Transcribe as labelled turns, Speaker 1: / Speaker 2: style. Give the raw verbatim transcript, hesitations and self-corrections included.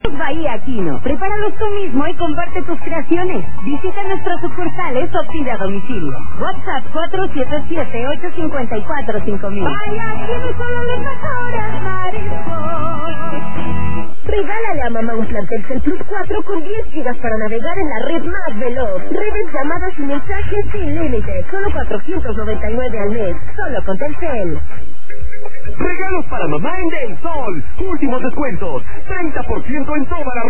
Speaker 1: Bahía Aquino. Prepáralos tú mismo y comparte tus creaciones. Visita nuestras sucursales o pide a domicilio. WhatsApp cuatro siete siete, ocho cinco cuatro, cinco mil.
Speaker 2: Bahía Aquino son los mejores mariscos.
Speaker 3: Regálale a mamá un plan Telcel Plus cuatro con diez gigas para navegar en la red más veloz. Redes, llamadas y mensajes sin límite. Solo cuatrocientos noventa y nueve al mes. Solo con Telcel.
Speaker 4: Regalos para mamá en Del Sol. Últimos descuentos. treinta por ciento en toda la